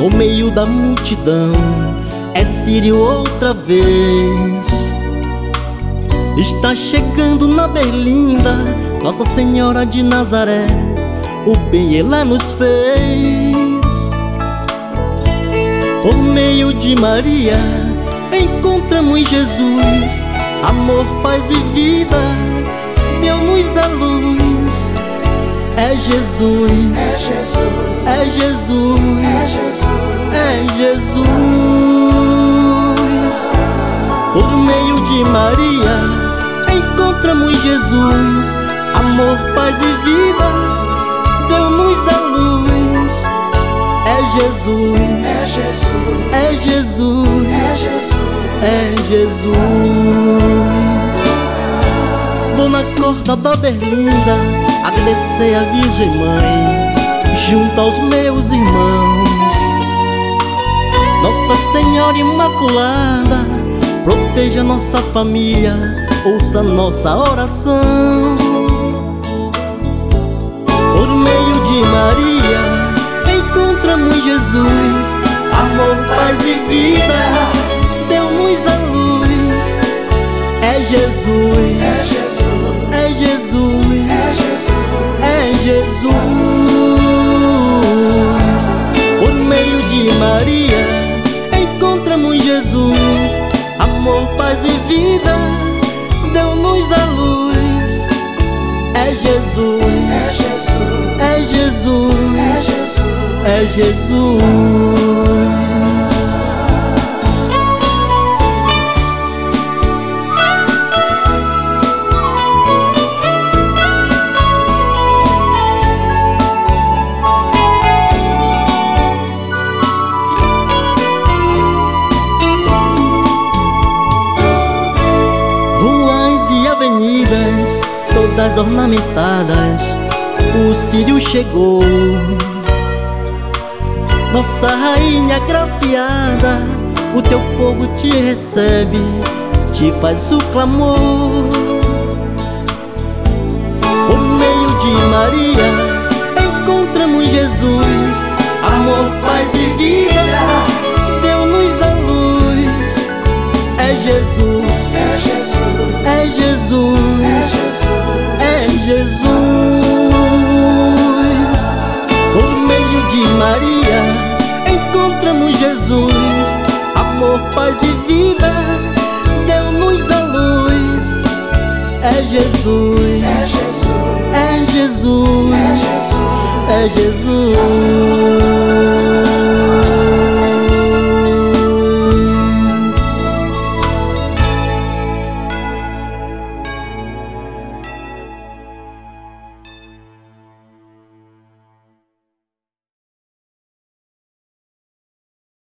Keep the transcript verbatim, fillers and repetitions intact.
no meio da multidão, é Sírio outra vez. Está chegando na Berlinda Nossa Senhora de Nazaré, o bem ela nos fez. Por meio de Maria encontramos Jesus, amor, paz e vida, deu-nos a luz. É Jesus, É Jesus, é Jesus, é Jesus, é Jesus. Por meio de Maria encontramos Jesus, amor, paz e vida, deu-nos a luz. É Jesus, é Jesus, é Jesus, é Jesus, é Jesus. Vou na corda da Berlinda agradecer a Virgem Mãe, junto aos meus irmãos. Nossa Senhora Imaculada, proteja nossa família, ouça nossa oração. Por meio de Maria encontramos Jesus, amor, paz e vida, deu-nos a luz. É Jesus, é Jesus, é Jesus, é Jesus, é Jesus. Por meio de Maria encontramos Jesus, amor, paz e vida, deu-nos a luz. É Jesus, é Jesus, é Jesus, é Jesus, é Jesus. Todas ornamentadas, o Sírio chegou. Nossa rainha agraciada, o teu povo te recebe, te faz o clamor. Por meio de Maria encontramos Jesus, amor, paz e vida, deu-nos a luz. É Jesus, é Jesus, é Jesus, é Jesus, é Jesus. Por meio de Maria encontramos Jesus, amor, paz e vida, deu-nos a luz. É Jesus, é Jesus, é Jesus, é Jesus, é Jesus.